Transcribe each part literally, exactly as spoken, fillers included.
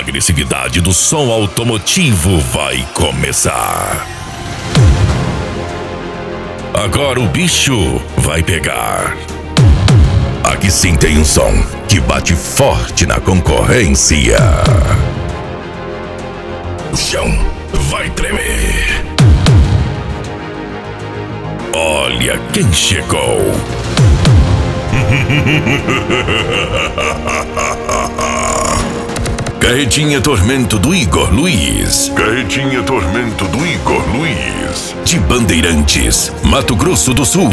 agressividade do som automotivo vai começar. Agora o bicho vai pegar. Aqui sim tem um som que bate forte na concorrência. O chão vai tremer. Olha quem chegou. Carretinha Tormento do Igor Luiz. Carretinha Tormento do Igor Luiz. De Bandeirantes, Mato Grosso do Sul.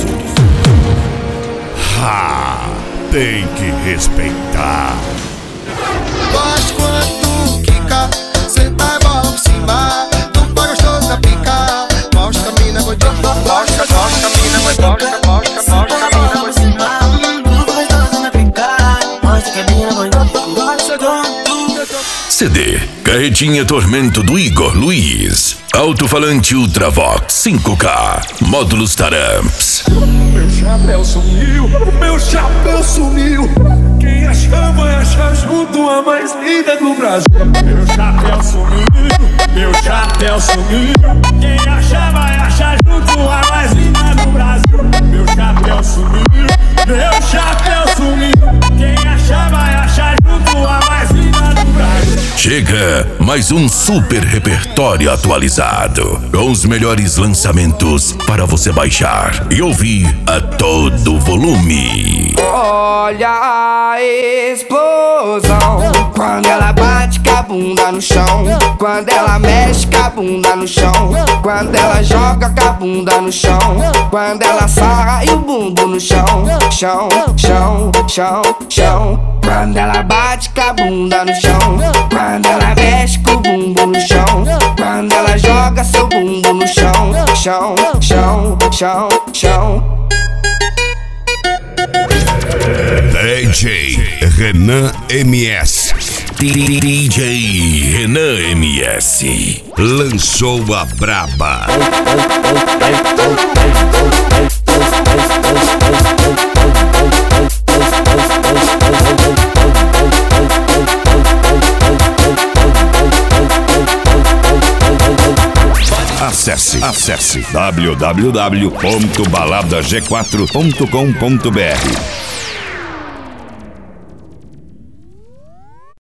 Ha! Tem que respeitar. Gosto quando quica, senta a bola por cima. Tu tá gostoso da pica. Mostra a mina gordinha. Mostra, mostra a mina, mas mostra, mostra, mostra a mina gordinha. Tu gostoso da pica. Mostra que a mina gordinha gosta do. C D Carretinha Tormento do Igor Luiz. Alto-falante Ultravox cinco K. Módulos Taramps. Meu chapéu sumiu, meu chapéu sumiu. Quem achar vai achar junto a mais linda do Brasil. Meu chapéu sumiu, meu chapéu sumiu. Quem achar vai achar junto a mais linda do Brasil. Meu chapéu sumiu, meu chapéu sumiu. Quem achar vai achar junto a mais linda do Brasil. Chega mais um super repertório atualizado, com os melhores lançamentos para você baixar e ouvir a todo volume. Olha a explosão, quando ela bate com a bunda no chão, quando ela mexe com a bunda no chão, quando ela joga com a bunda no chão, quando ela sarra e o bumbum no chão, chão, chão, chão, chão. Quando ela bate com a bunda no chão, quando ela mexe com o bumbum no chão, quando ela joga seu bumbum no chão, chão, chão, chão, chão. D J Renan M S. D J Renan M S Lançou a braba. Acesse, acesse w w w ponto balada g quatro ponto com ponto b r.